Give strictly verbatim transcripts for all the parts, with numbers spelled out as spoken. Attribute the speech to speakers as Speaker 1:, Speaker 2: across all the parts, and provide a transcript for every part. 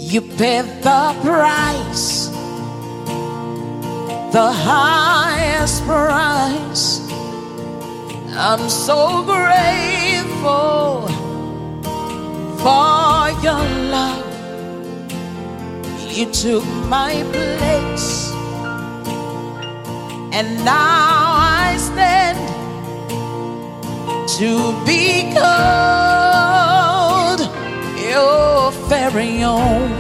Speaker 1: You paid the price, the highest price. I'm so grateful for your love. You took my place, and now I stand to be called your very own.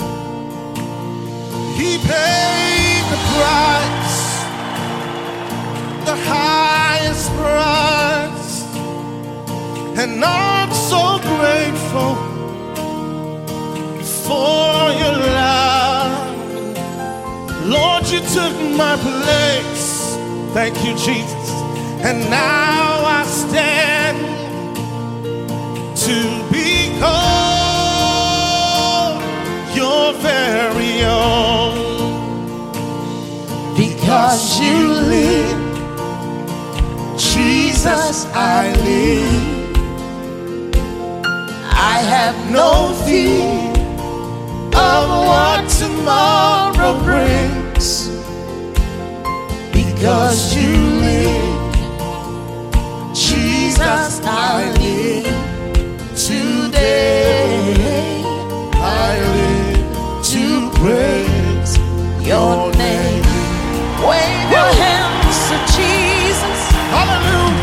Speaker 2: He paid the price, the highest price, and I'm so grateful for your love. Lord, you took my place. Thank you, Jesus. And now I stand to be called your very own.
Speaker 1: Because you live,
Speaker 2: Jesus, I live.
Speaker 1: I have no fear of what tomorrow brings. Because you live, Jesus, I live. Today
Speaker 2: I live
Speaker 1: to praise your name. Wave your hands to Jesus.
Speaker 2: Hallelujah.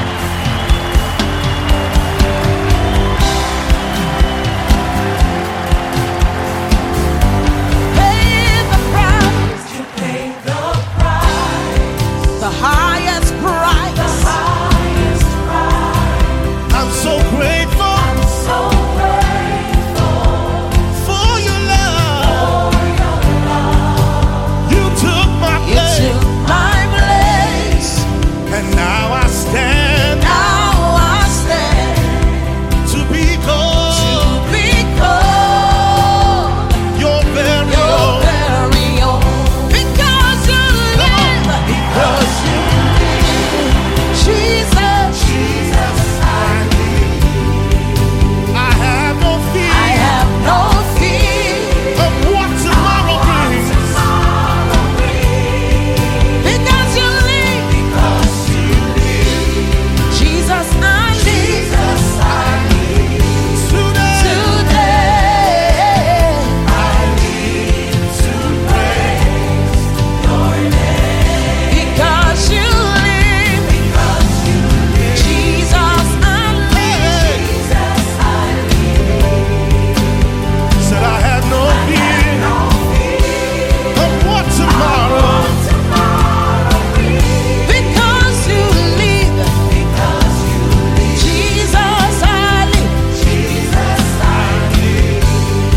Speaker 1: Pay the price,
Speaker 3: You paid the price,
Speaker 1: the highest price.
Speaker 3: the highest price.
Speaker 2: I'm so grateful
Speaker 3: So grateful
Speaker 2: for your love.
Speaker 3: for your love.
Speaker 2: You took my
Speaker 1: You
Speaker 2: place,
Speaker 1: took my place.
Speaker 2: and now I stand
Speaker 1: Now I stand
Speaker 2: to be
Speaker 1: to
Speaker 2: called
Speaker 1: be called
Speaker 2: your very
Speaker 1: your
Speaker 2: own.
Speaker 1: very own. Because you live, because you live, Jesus.
Speaker 2: Jesus, I live. I have no
Speaker 1: I
Speaker 2: fear
Speaker 1: have no fear.
Speaker 2: of what tomorrow brings.
Speaker 3: Tomorrow brings.
Speaker 1: Because you live,
Speaker 3: Because you live,
Speaker 1: Jesus, I live
Speaker 3: Jesus, I live.
Speaker 2: Today,
Speaker 1: today.
Speaker 3: I live to praise your name.
Speaker 1: Because you live,
Speaker 3: Because you live,
Speaker 1: Jesus, I live.
Speaker 3: Jesus, I live.
Speaker 2: said I have no fear
Speaker 3: No fear
Speaker 2: of what tomorrow.
Speaker 3: tomorrow brings.
Speaker 1: Because you live,
Speaker 3: Because you live,
Speaker 1: Jesus, I live.
Speaker 3: Jesus, I live.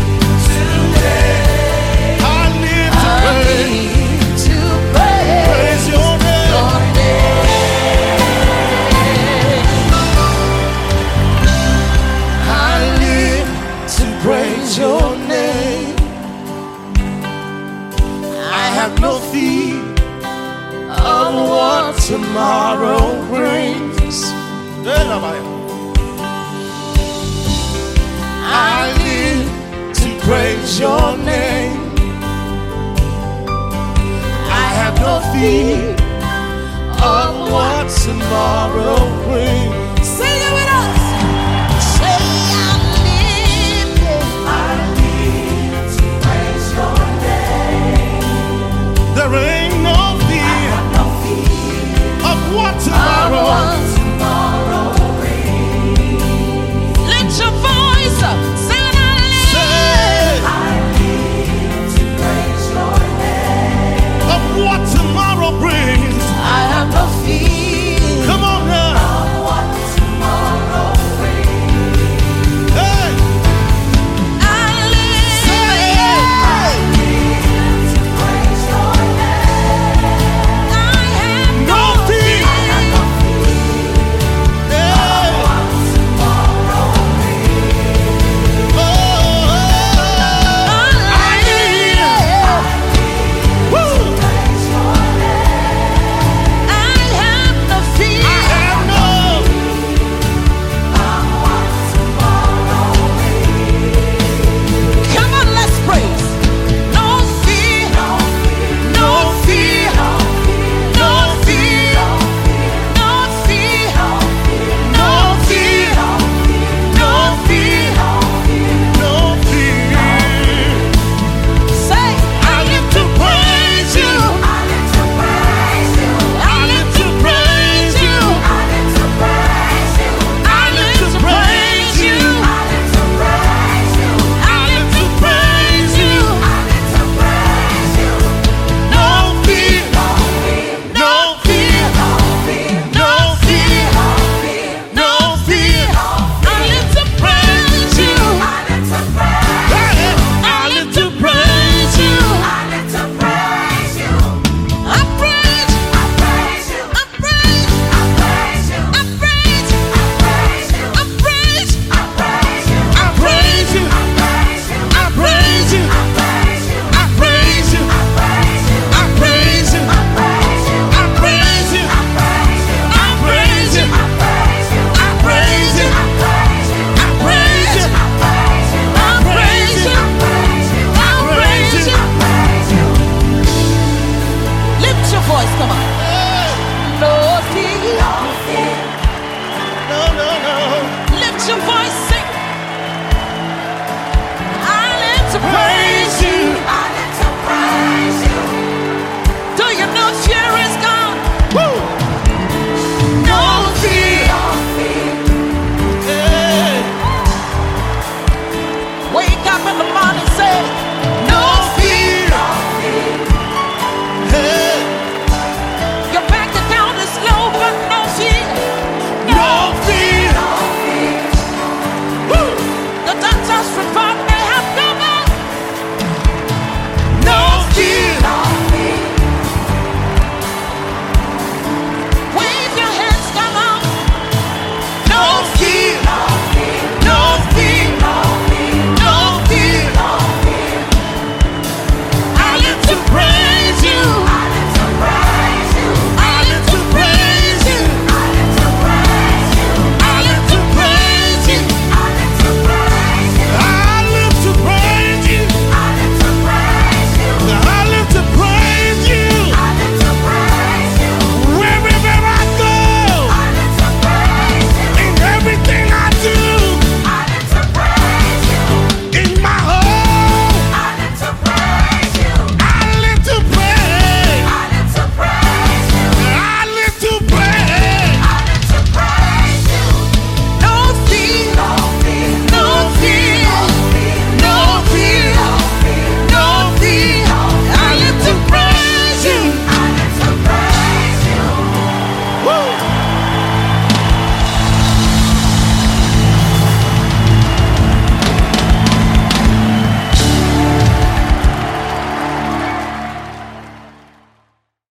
Speaker 3: Today,
Speaker 2: I live to
Speaker 1: I
Speaker 2: praise,
Speaker 1: live to praise
Speaker 2: praise your name.
Speaker 1: your name. I live to praise your name.
Speaker 2: I have no fear
Speaker 1: Of what tomorrow brings. I live to praise your name. I have no fear of what tomorrow brings.